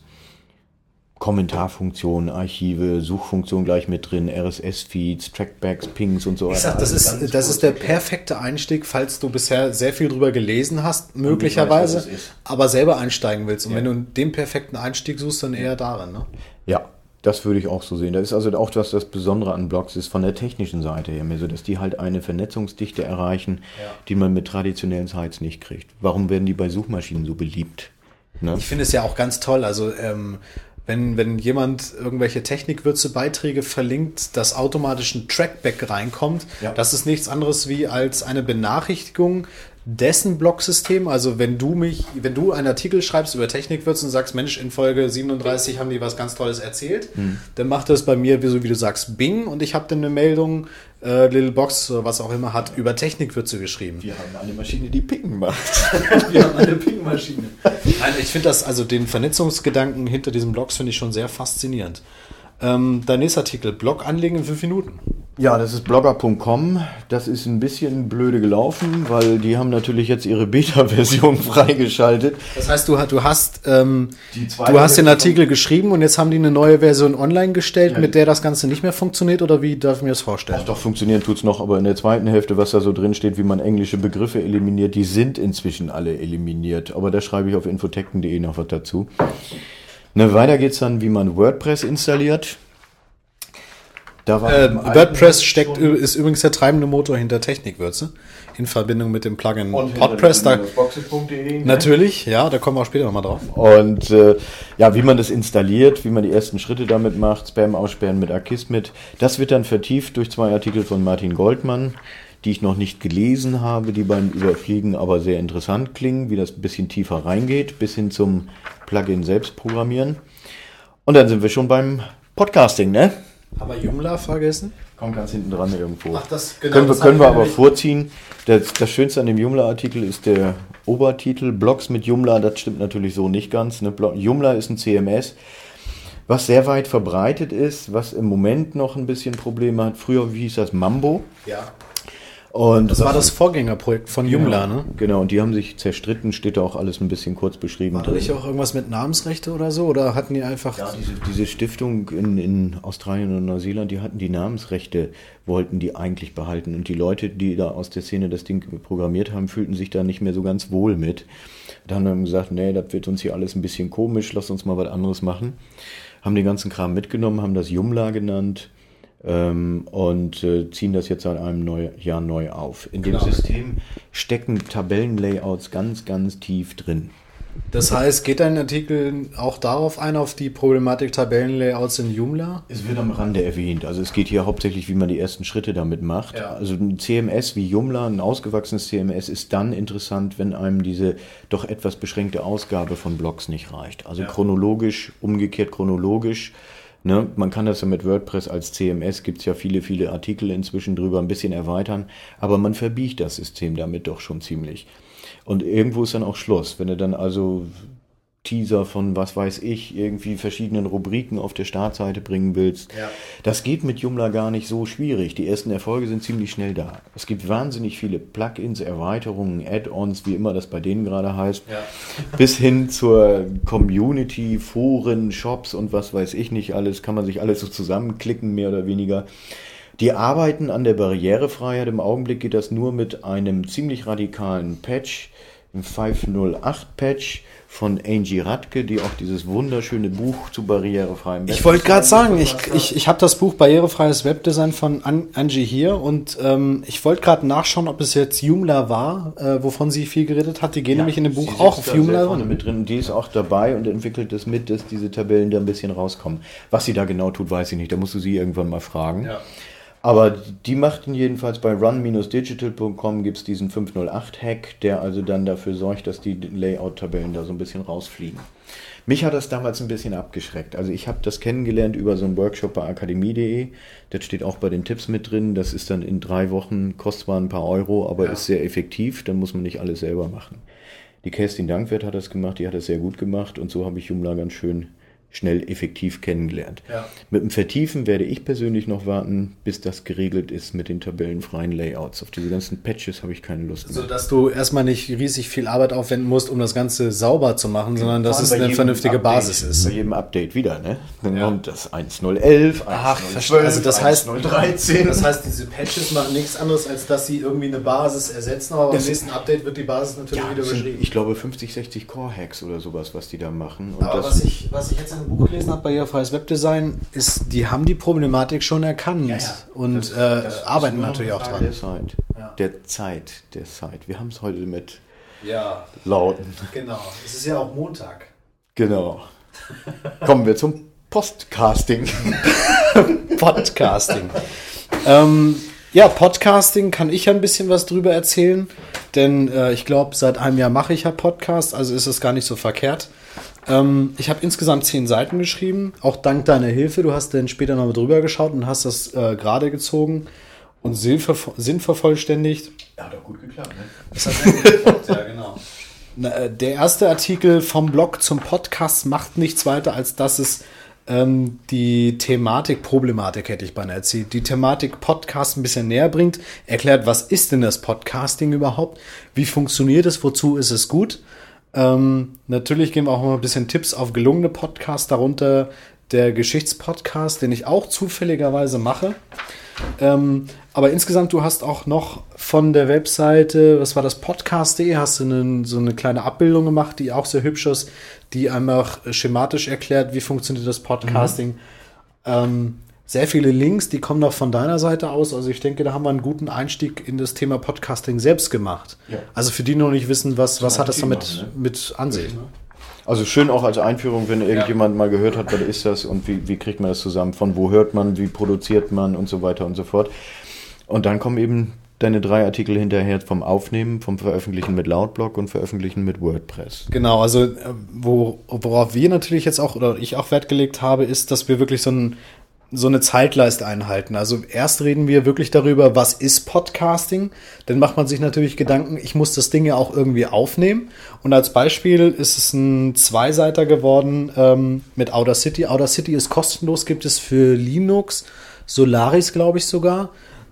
Kommentarfunktionen, Archive, Suchfunktion gleich mit drin, R S S-Feeds, Trackbacks, Pings und so weiter. Ich sag, das Also ist, das ist der perfekte Einstieg, falls du bisher sehr viel drüber gelesen hast, möglicherweise, weißt, was es ist. aber selber einsteigen willst. Und Ja. wenn du den perfekten Einstieg suchst, dann eher darin. Ne? Ja, das würde ich auch so sehen. Das ist also auch was das Besondere an Blogs ist, von der technischen Seite her, mehr so, dass die halt eine Vernetzungsdichte erreichen, Ja. die man mit traditionellen Sites nicht kriegt. Warum werden die bei Suchmaschinen so beliebt? Ne? Ich finde es ja auch ganz toll, also ähm, wenn, wenn jemand irgendwelche Technikwürze-Beiträge verlinkt, dass automatisch ein Trackback reinkommt, Ja. das ist nichts anderes wie als eine Benachrichtigung dessen Blogsystem. Also wenn du mich, wenn du einen Artikel schreibst über Technikwürze und sagst, Mensch, in Folge siebenunddreißig haben die was ganz Tolles erzählt, Hm. dann macht das bei mir, wie, so wie du sagst, Bing und ich habe dann eine Meldung, äh, Little Box oder was auch immer hat, über Technikwürze geschrieben. Wir haben eine Maschine, die Picken macht. Wir haben eine Ping-Maschine. Nein, ich finde das, also den Vernetzungsgedanken hinter diesen Blogs finde ich schon sehr faszinierend. Ähm, dein nächster Artikel, Blog anlegen in fünf Minuten. Ja, das ist blogger punkt com. Das ist ein bisschen blöde gelaufen, weil die haben natürlich jetzt ihre Beta-Version freigeschaltet. Das heißt, du, du hast, ähm, Die zweite du hast den Version- Artikel geschrieben und jetzt haben die eine neue Version online gestellt, Ja. mit der das Ganze nicht mehr funktioniert, oder wie darf ich mir das vorstellen? Ach doch, funktionieren tut's noch, aber in der zweiten Hälfte, was da so drin steht, wie man englische Begriffe eliminiert, die sind inzwischen alle eliminiert. Aber da schreibe ich auf infotechten punkt de noch was dazu. Ne, weiter geht's dann, wie man WordPress installiert. Da war Ähm, im alten WordPress Heft steckt, schon- ist übrigens der treibende Motor hinter Technikwürze, in Verbindung mit dem Plugin Und Podpress. Da, boxes punkt de, ne? natürlich, ja, da kommen wir auch später nochmal drauf. Und äh, ja, wie man das installiert, wie man die ersten Schritte damit macht, Spam aussperren mit Akismet, das wird dann vertieft durch zwei Artikel von Martin Goldmann, die ich noch nicht gelesen habe, die beim Überfliegen aber sehr interessant klingen, wie das ein bisschen tiefer reingeht, bis hin zum Plugin selbst programmieren. Und dann sind wir schon beim Podcasting, ne? Aber Joomla vergessen? Kommt ganz hinten dran irgendwo. Ach, das- genau, können wir, das können wir hab ich aber nämlich- vorziehen. Das, das Schönste an dem Joomla-Artikel ist der Obertitel. Blogs mit Joomla, das stimmt natürlich so nicht ganz. Ne? Blo- Joomla ist ein C M S, was sehr weit verbreitet ist, was im Moment noch ein bisschen Probleme hat. Früher, wie hieß das, Mambo? Ja. Und das war das Vorgängerprojekt von Joomla, ne? Genau, und die haben sich zerstritten, steht da auch alles ein bisschen kurz beschrieben. War da nicht auch irgendwas mit Namensrechte oder so? Oder hatten die einfach... Ja, diese, diese Stiftung in, in Australien und Neuseeland, die hatten die Namensrechte, wollten die eigentlich behalten. Und die Leute, die da aus der Szene das Ding programmiert haben, fühlten sich da nicht mehr so ganz wohl mit. Dann haben wir gesagt, nee, das wird uns hier alles ein bisschen komisch, lass uns mal was anderes machen. Haben den ganzen Kram mitgenommen, haben das Joomla genannt. Ähm, und äh, ziehen das jetzt seit einem neu, Jahr neu auf. In dem genau. System stecken Tabellenlayouts ganz, ganz tief drin. Das heißt, geht dein Artikel auch darauf ein, auf die Problematik Tabellenlayouts in Joomla? Es wird am Rande erwähnt. Also es geht hier hauptsächlich, wie man die ersten Schritte damit macht. Ja. Also ein C M S wie Joomla, ein ausgewachsenes C M S, ist dann interessant, wenn einem diese doch etwas beschränkte Ausgabe von Blogs nicht reicht. Also ja. chronologisch, umgekehrt chronologisch. Ne, man kann das ja mit WordPress als C M S, gibt es ja viele, viele Artikel inzwischen drüber, ein bisschen erweitern, aber man verbiegt das System damit doch schon ziemlich. Und irgendwo ist dann auch Schluss, wenn du dann also Teaser von, was weiß ich, irgendwie verschiedenen Rubriken auf der Startseite bringen willst. Ja. Das geht mit Joomla gar nicht so schwierig. Die ersten Erfolge sind ziemlich schnell da. Es gibt wahnsinnig viele Plugins, Erweiterungen, Add-ons, wie immer das bei denen gerade heißt, ja. bis hin zur Community, Foren, Shops und was weiß ich nicht alles, kann man sich alles so zusammenklicken, mehr oder weniger. Die arbeiten an der Barrierefreiheit. Im Augenblick geht das nur mit einem ziemlich radikalen Patch, im fünf null acht Patch von Angie Radke, die auch dieses wunderschöne Buch zu barrierefreiem Webdesign... Ich wollte gerade sagen, ich, ich, ich habe das Buch Barrierefreies Webdesign von Angie hier und ähm, ich wollte gerade nachschauen, ob es jetzt Joomla war, äh, wovon sie viel geredet hat. Die gehen ja, nämlich in dem Buch auch auf Joomla vorne mit drin. Die ist auch dabei und entwickelt das mit, dass diese Tabellen da ein bisschen rauskommen. Was sie da genau tut, weiß ich nicht. Da musst du sie irgendwann mal fragen. Ja. Aber die machten jedenfalls bei run Digital Punkt com gibt es diesen fünf null acht Hack, der also dann dafür sorgt, dass die Layout-Tabellen da so ein bisschen rausfliegen. Mich hat das damals ein bisschen abgeschreckt. Also ich habe das kennengelernt über so einen Workshop bei akademie punkt de. Das steht auch bei den Tipps mit drin. Das ist dann in drei Wochen, kostet zwar ein paar Euro, aber ja. ist sehr effektiv. Dann muss man nicht alles selber machen. Die Kerstin Dankwert hat das gemacht, die hat das sehr gut gemacht und so habe ich Joomla ganz schön schnell effektiv kennengelernt. Ja. Mit dem Vertiefen werde ich persönlich noch warten, bis das geregelt ist mit den tabellenfreien Layouts. Auf diese ganzen Patches habe ich keine Lust mehr. So dass du erstmal nicht riesig viel Arbeit aufwenden musst, um das Ganze sauber zu machen, sondern dass es eine vernünftige Update, Basis ist. Bei jedem Update wieder, ne? Dann ja. kommt das eins null elf, Ach, eins null zwölf, also das heißt, eins null dreizehn. Das heißt, diese Patches machen nichts anderes, als dass sie irgendwie eine Basis ersetzen, aber beim nächsten Update wird die Basis natürlich ja, wieder überschrieben. Ich glaube fünfzig, sechzig Core-Hacks oder sowas, was die da machen. Und aber das was ich, was ich jetzt in einem Buch gelesen habe, barrierefreies Webdesign, ist, die haben die Problematik schon erkannt ja, ja. und das, äh, das arbeiten natürlich auch dran. Der Zeit, ja. der Zeit, der Zeit. Wir haben es heute mit ja. Lauten. Genau, es ist ja auch Montag. Genau. Kommen wir zum Podcasting. Podcasting. ähm, ja, Podcasting kann ich ja ein bisschen was drüber erzählen, denn äh, ich glaube, seit einem Jahr mache ich ja Podcast, also ist es gar nicht so verkehrt. Ähm, ich habe insgesamt zehn Seiten geschrieben, auch dank deiner Hilfe. Du hast dann später noch mal drüber geschaut und hast das äh, gerade gezogen und Sinn, vervo- Sinn vervollständigt. Ja, hat doch gut geklappt, ne? Das hat sehr gut geklappt, ja, genau. Na, der erste Artikel vom Blog zum Podcast macht nichts weiter, als dass es ähm, die Thematik, Problematik hätte ich beinahe erzählt, die Thematik Podcast ein bisschen näher bringt, erklärt, was ist denn das Podcasting überhaupt, wie funktioniert es, wozu ist es gut. Ähm, natürlich geben wir auch mal ein bisschen Tipps auf gelungene Podcasts, darunter der Geschichtspodcast, den ich auch zufälligerweise mache. Ähm, aber insgesamt, du hast auch noch von der Webseite, was war das, podcast punkt de, hast du eine, so eine kleine Abbildung gemacht, die auch sehr hübsch ist, die einfach schematisch erklärt, wie funktioniert das Podcasting. Mhm. Ähm, sehr viele Links, die kommen noch von deiner Seite aus. Also ich denke, da haben wir einen guten Einstieg in das Thema Podcasting selbst gemacht. Ja. Also für die, die noch nicht wissen, was, was hat das damit machen, ne? mit an sich. Also schön auch als Einführung, wenn irgendjemand ja. mal gehört hat, was ist das und wie, wie kriegt man das zusammen, von wo hört man, wie produziert man und so weiter und so fort. Und dann kommen eben deine drei Artikel hinterher vom Aufnehmen, vom Veröffentlichen mit Lautblog und Veröffentlichen mit WordPress. Genau, also wo, worauf wir natürlich jetzt auch, oder ich auch Wert gelegt habe, ist, dass wir wirklich so ein so eine Zeitleiste einhalten. Also erst reden wir wirklich darüber, was ist Podcasting. Dann macht man sich natürlich Gedanken, ich muss das Ding ja auch irgendwie aufnehmen. Und als Beispiel ist es ein Zweiseiter geworden ähm, mit Audacity. Audacity ist kostenlos, gibt es für Linux, Solaris glaube ich sogar.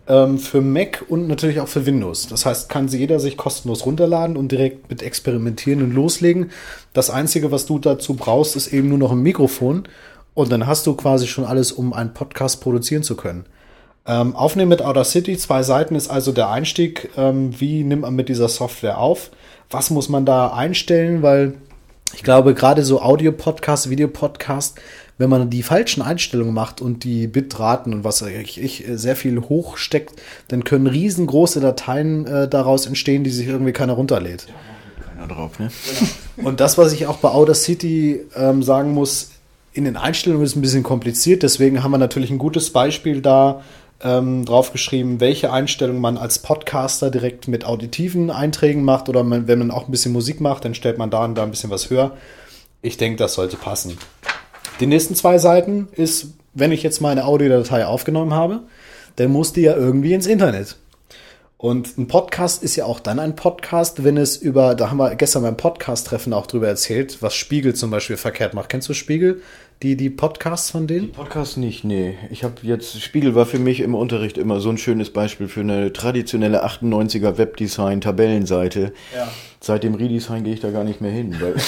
ähm, für Mac und natürlich auch für Windows. Das heißt, kann sie jeder sich kostenlos runterladen und direkt mit experimentieren und loslegen. Das Einzige, was du dazu brauchst, ist eben nur noch ein Mikrofon und dann hast du quasi schon alles, um einen Podcast produzieren zu können. Ähm, Aufnehmen mit Audacity, zwei Seiten ist also der Einstieg. Ähm, wie nimmt man mit dieser Software auf? Was muss man da einstellen? Weil ich glaube, gerade so Audio-Podcast, Videopodcast, wenn man die falschen Einstellungen macht und die Bitraten und was ich, ich sehr viel hochsteckt, dann können riesengroße Dateien äh, daraus entstehen, die sich irgendwie keiner runterlädt. Keiner drauf, ne? Genau. Und das, was ich auch bei Audacity ähm, sagen muss, in den Einstellungen ist ein bisschen kompliziert, deswegen haben wir natürlich ein gutes Beispiel da ähm, draufgeschrieben, welche Einstellungen man als Podcaster direkt mit auditiven Einträgen macht oder man, wenn man auch ein bisschen Musik macht, dann stellt man da und da ein bisschen was höher. Ich denke, das sollte passen. Die nächsten zwei Seiten ist, wenn ich jetzt meine Audiodatei aufgenommen habe, dann muss die ja irgendwie ins Internet. Und ein Podcast ist ja auch dann ein Podcast, wenn es über, da haben wir gestern beim Podcast-Treffen auch drüber erzählt, was Spiegel zum Beispiel verkehrt macht. Kennst du Spiegel? Die, die Podcasts von denen? Die Podcasts nicht, nee. Ich habe jetzt, Spiegel war für mich im Unterricht immer so ein schönes Beispiel für eine traditionelle achtundneunziger Webdesign-Tabellenseite. Ja. Seit dem Redesign gehe ich da gar nicht mehr hin, weil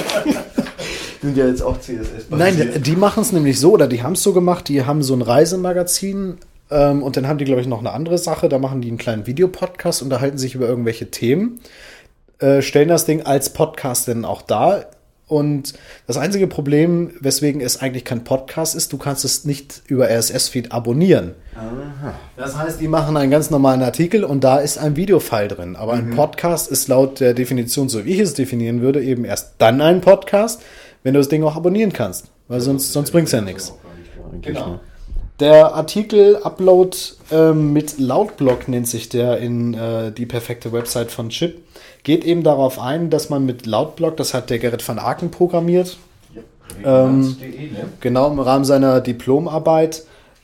sind ja jetzt auch C S S. Nein, die machen es nämlich so, oder die haben es so gemacht, die haben so ein Reisemagazin ähm, und dann haben die, glaube ich, noch eine andere Sache, da machen die einen kleinen Videopodcast, unterhalten sich über irgendwelche Themen, äh, stellen das Ding als Podcast dann auch da. Und das einzige Problem, weswegen es eigentlich kein Podcast ist, du kannst es nicht über R S S-Feed abonnieren. Aha. Das heißt, die machen einen ganz normalen Artikel und da ist ein Videofile drin. Aber mhm. ein Podcast ist laut der Definition, so wie ich es definieren würde, eben erst dann ein Podcast, wenn du das Ding auch abonnieren kannst. Weil ja, sonst, sonst bringt es ja nichts. Genau. Der Artikel-Upload ähm, mit Lautblock nennt sich der in äh, die perfekte Website von Chip. Geht eben darauf ein, dass man mit Lautblock, das hat der Gerrit van Aken programmiert, ja, ähm, ne? genau im Rahmen seiner Diplomarbeit.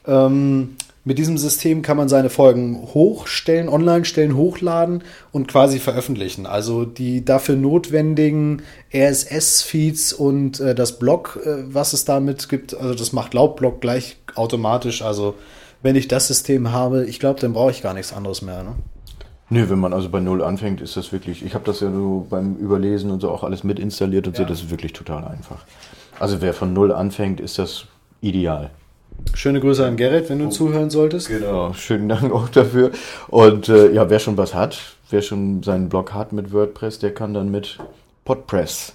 Ähm, mit diesem System kann man seine Folgen hochstellen, online stellen, hochladen und quasi veröffentlichen. Also die dafür notwendigen R S S-Feeds und äh, das Blog, äh, was es damit gibt, also das macht Lautblock gleich automatisch. Also wenn ich das System habe, ich glaube, dann brauche ich gar nichts anderes mehr, ne? Nö, wenn man also bei Null anfängt, ist das wirklich, ich habe das ja so beim Überlesen und so auch alles mit installiert und ja. so, das ist wirklich total einfach. Also wer von Null anfängt, ist das ideal. Schöne Grüße an Gerrit, wenn du oh, zuhören solltest. Genau, schönen Dank auch dafür. Und äh, ja, wer schon was hat, wer schon seinen Blog hat mit WordPress, der kann dann mit Podpress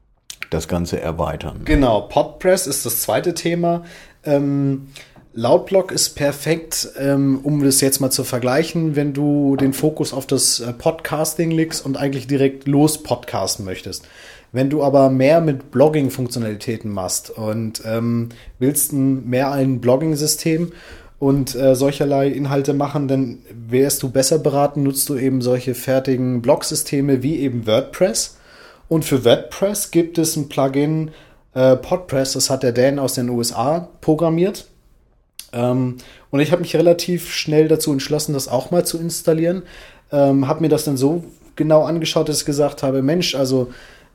das Ganze erweitern. Genau, Podpress ist das zweite Thema. Ähm, Lautblock ist perfekt, ähm, um das jetzt mal zu vergleichen, wenn du den Fokus auf das äh, Podcasting legst und eigentlich direkt los podcasten möchtest. Wenn du aber mehr mit Blogging-Funktionalitäten machst und ähm, willst ein, mehr ein Blogging-System und äh, solcherlei Inhalte machen, dann wärst du besser beraten, nutzt du eben solche fertigen Blog-Systeme wie eben WordPress. Und für WordPress gibt es ein Plugin, äh, Podpress, das hat der Dan aus den U S A programmiert. Ähm, und ich habe mich relativ schnell dazu entschlossen, das auch mal zu installieren. Ähm, habe mir das dann so genau angeschaut, dass ich gesagt habe, Mensch, also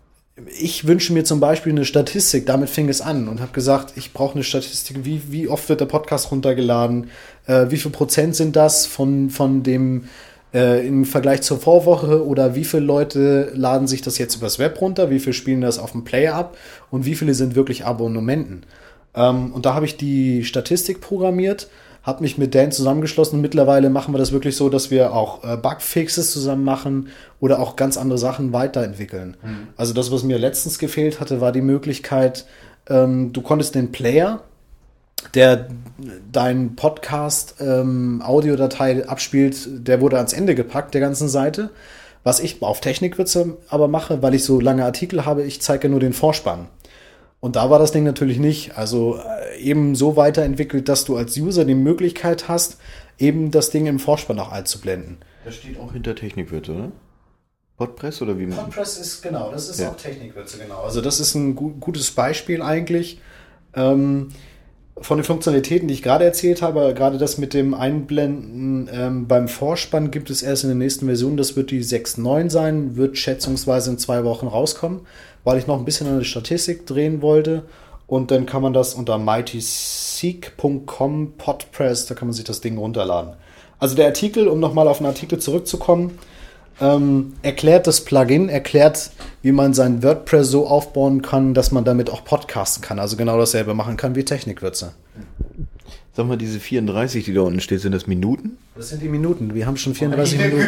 ich wünsche mir zum Beispiel eine Statistik, damit fing es an und habe gesagt, ich brauche eine Statistik, wie, wie oft wird der Podcast runtergeladen, äh, wie viel Prozent sind das von, von dem äh, im Vergleich zur Vorwoche oder wie viele Leute laden sich das jetzt übers Web runter, wie viele spielen das auf dem Player ab und wie viele sind wirklich Abonnementen. Ähm, und da habe ich die Statistik programmiert, habe mich mit Dan zusammengeschlossen und mittlerweile machen wir das wirklich so, dass wir auch äh, Bugfixes zusammen machen oder auch ganz andere Sachen weiterentwickeln. Mhm. Also das, was mir letztens gefehlt hatte, war die Möglichkeit, ähm, du konntest den Player, der dein Podcast ähm, Audiodatei abspielt, der wurde ans Ende gepackt, der ganzen Seite. Was ich auf Technikwitze aber mache, weil ich so lange Artikel habe, ich zeige nur den Vorspann. Und da war das Ding natürlich nicht. Also äh, eben so weiterentwickelt, dass du als User die Möglichkeit hast, eben das Ding im Vorspann auch einzublenden. Das steht auch hinter Technikwürze, oder? Podpress oder wie man? Podpress ist, genau, das ist ja auch Technikwürze, genau. Also das ist ein gu- gutes Beispiel eigentlich. Ähm, von den Funktionalitäten, die ich gerade erzählt habe, gerade das mit dem Einblenden ähm, beim Vorspann gibt es erst in der nächsten Version. Das wird die sechs Punkt neun sein, wird schätzungsweise in zwei Wochen rauskommen, weil ich noch ein bisschen an der Statistik drehen wollte. Und dann kann man das unter mighty seek Punkt com Podpress, da kann man sich das Ding runterladen. Also der Artikel, um nochmal auf den Artikel zurückzukommen, ähm, erklärt das Plugin, erklärt, wie man sein WordPress so aufbauen kann, dass man damit auch podcasten kann. Also genau dasselbe machen kann wie Technikwürze. Sag mal, diese vierunddreißig, die da unten steht, sind das Minuten? Das sind die Minuten. Wir haben schon vierunddreißig Minuten.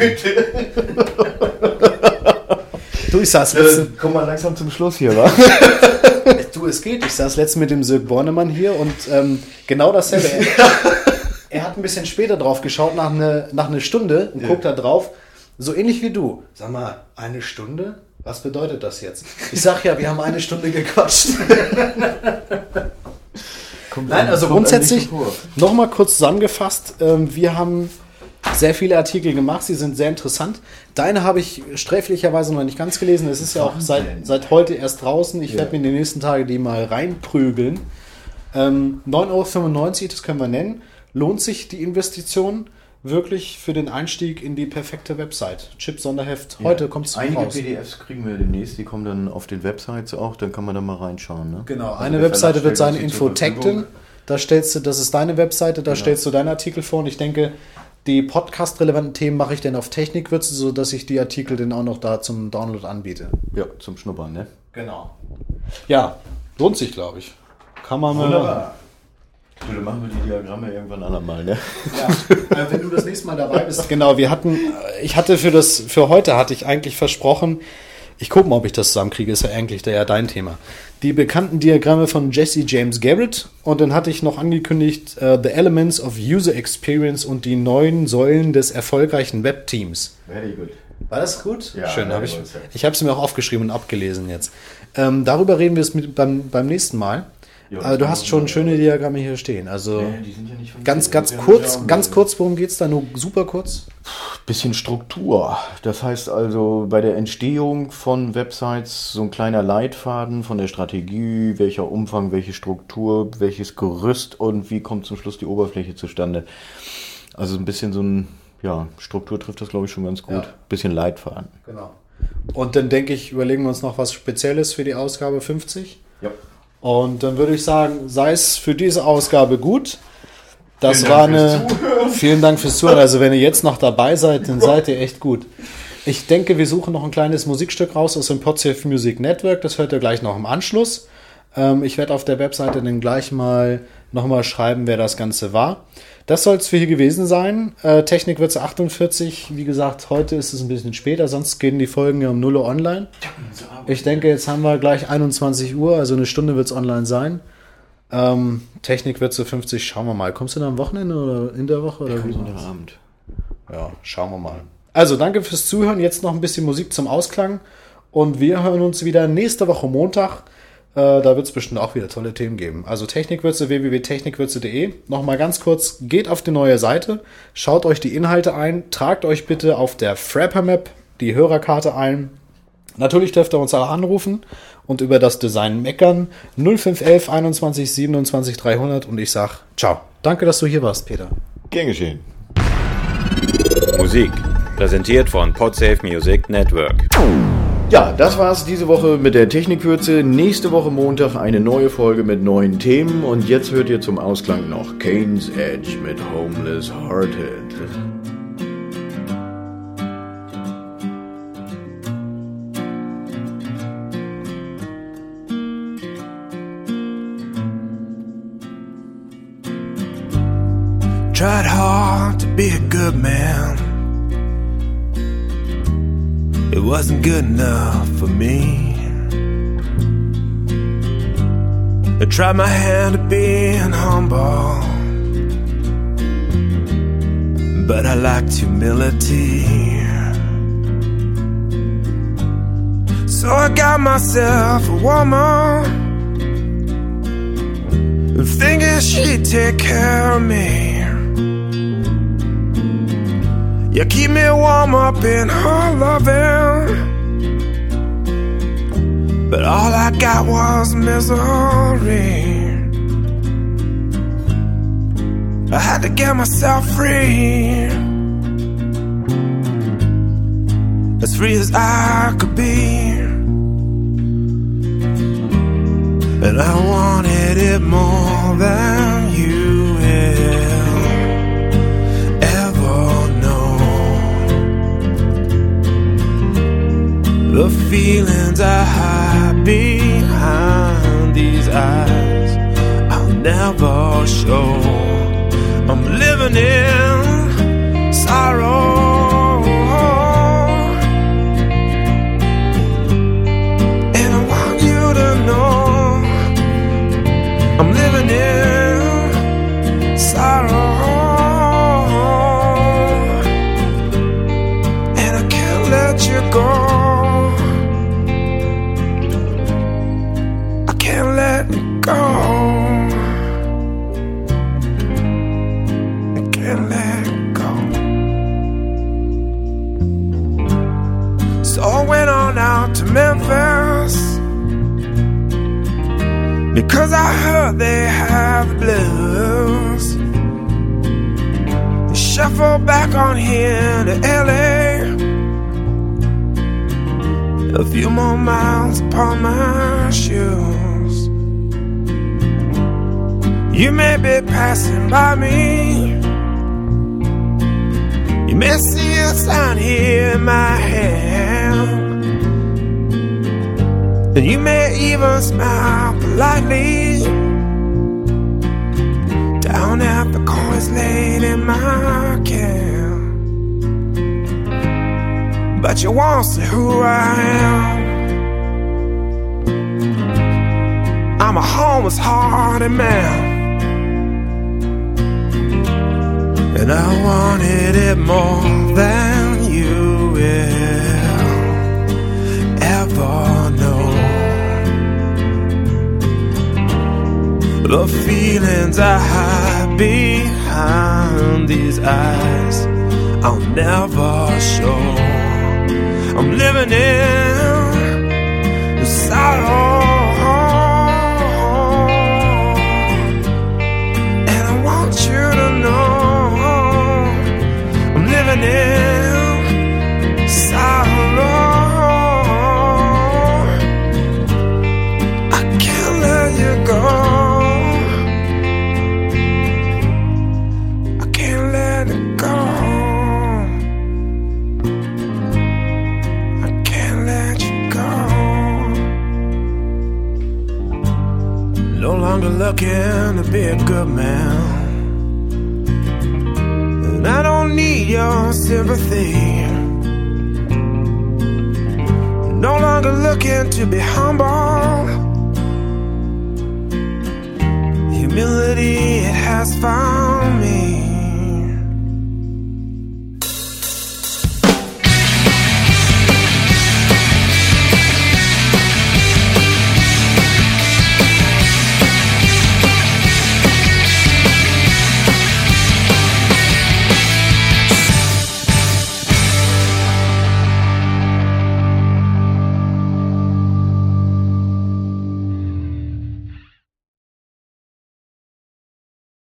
Du, ich saß letztens... Äh, komm mal langsam zum Schluss hier, wa? Du, es geht. Ich saß letztens mit dem Sirk Bornemann hier und ähm, genau dasselbe. Er, er hat ein bisschen später drauf geschaut, nach einer nach eine Stunde, und ja. guckt da drauf, so ähnlich wie du. Sag mal, eine Stunde? Was bedeutet das jetzt? Ich sag ja, wir haben eine Stunde gequatscht. Kommt Nein, also grundsätzlich, nochmal kurz zusammengefasst, ähm, wir haben sehr viele Artikel gemacht, sie sind sehr interessant. Deine habe ich sträflicherweise noch nicht ganz gelesen, es ist ja auch seit, seit heute erst draußen. Ich ja. werde mir in den nächsten Tagen die mal reinprügeln. Ähm, neun Euro fünfundneunzig, das können wir nennen. Lohnt sich die Investition wirklich für den Einstieg in die perfekte Website? Chip-Sonderheft, ja. heute kommt es raus. Einige P D Fs kriegen wir demnächst, die kommen dann auf den Websites auch, dann kann man da mal reinschauen. Ne? Genau, also eine Webseite wird sein Infotecten, da stellst du, das ist deine Webseite, da genau. stellst du deinen Artikel vor und ich denke, die podcast-relevanten Themen mache ich dann auf Technikwürze, sodass ich die Artikel dann auch noch da zum Download anbiete. Ja, zum Schnuppern, ne? Genau. Ja, lohnt sich, glaube ich. Kann man mal... Wunderbar. Du, dann machen wir die Diagramme irgendwann andermal, ne? Ja, äh, wenn du das nächste Mal dabei bist. Genau, wir hatten, ich hatte für das, für heute hatte ich eigentlich versprochen, ich gucke mal, ob ich das zusammenkriege, ist ja eigentlich der, ja dein Thema. Die bekannten Diagramme von Jesse James Garrett und dann hatte ich noch angekündigt, uh, The Elements of User Experience und die neun Säulen des erfolgreichen Webteams. Very good. War das gut? Ja, schön. Hab ich ich habe es mir auch aufgeschrieben und abgelesen jetzt. Ähm, darüber reden wir es mit, beim, beim nächsten Mal. Ja, also du hast schon schöne Diagramme hier stehen. Also nee, die sind ja nicht von ganz, ganz kurz, ganz kurz, worum geht's da? Nur super kurz? Bisschen Struktur. Das heißt also bei der Entstehung von Websites so ein kleiner Leitfaden von der Strategie, welcher Umfang, welche Struktur, welches Gerüst und wie kommt zum Schluss die Oberfläche zustande. Also ein bisschen so ein, ja, Struktur trifft das glaube ich schon ganz gut. Ja. Bisschen Leitfaden. Genau. Und dann denke ich, überlegen wir uns noch was Spezielles für die Ausgabe fünfzig. Ja. Und dann würde ich sagen, sei es für diese Ausgabe gut. Das vielen war eine. Vielen Dank fürs Zuhören. Also wenn ihr jetzt noch dabei seid, dann seid ihr echt gut. Ich denke, wir suchen noch ein kleines Musikstück raus aus dem Podsafe Music Network. Das hört ihr gleich noch im Anschluss. Ähm, ich werde auf der Webseite dann gleich mal nochmal schreiben, wer das Ganze war. Das soll es für hier gewesen sein. Äh, Technikwürze achtundvierzig. Wie gesagt, heute ist es ein bisschen später, sonst gehen die Folgen ja um null Uhr online. Ich denke, jetzt haben wir gleich einundzwanzig Uhr, also eine Stunde wird es online sein. Ähm, Technikwürze fünfzig, schauen wir mal. Kommst du dann am Wochenende oder in der Woche? Oder wie am Abend. Ja, schauen wir mal. Also, danke fürs Zuhören. Jetzt noch ein bisschen Musik zum Ausklang. Und wir hören uns wieder nächste Woche Montag. Äh, da wird es bestimmt auch wieder tolle Themen geben. Also Technikwürze, w w w punkt technikwürze punkt de. Nochmal ganz kurz, geht auf die neue Seite, schaut euch die Inhalte ein, tragt euch bitte auf der Frapper Map die Hörerkarte ein. Natürlich dürft ihr uns auch anrufen und über das Design meckern. null fünf elf einundzwanzig siebenundzwanzig dreihundert und ich sag ciao. Danke, dass du hier warst, Peter. Gern geschehen. Musik, präsentiert von Podsafe Music Network. Ja, das war's diese Woche mit der Technikwürze. Nächste Woche Montag eine neue Folge mit neuen Themen. Und jetzt hört ihr zum Ausklang noch Kane's Edge mit Homeless Hearted. Tried hard to be a good man. It wasn't good enough for me. I tried my hand at being humble, but I lacked humility. So I got myself a woman, thinking she'd take care of me. You keep me warm up in her loving, but all I got was misery. I had to get myself free, as free as I could be. And I wanted it more than you will ever. The feelings I hide behind these eyes, I'll never show. I'm living in sorrow, and I want you to know I'm living in sorrow, and I can't let you go. I can't let you go. Let go. So I went on out to Memphis because I heard they have the blues. Shuffle back on here to L A, a few more miles upon my shoes. You may be passing by me, you may see a sign here in my hand, and you may even smile politely down at the coins laid in my can. But you won't see who I am. I'm a homeless-hearted man, and I wanted it more than you will ever know. The feelings I hide behind these eyes, I'll never show. I'm living in sorrow, and I want you to know living in sorrow. I can't let you go. I can't let it go. I can't let you go. No longer looking to be a good man, I don't need your sympathy. No longer looking to be humble. Humility, it has found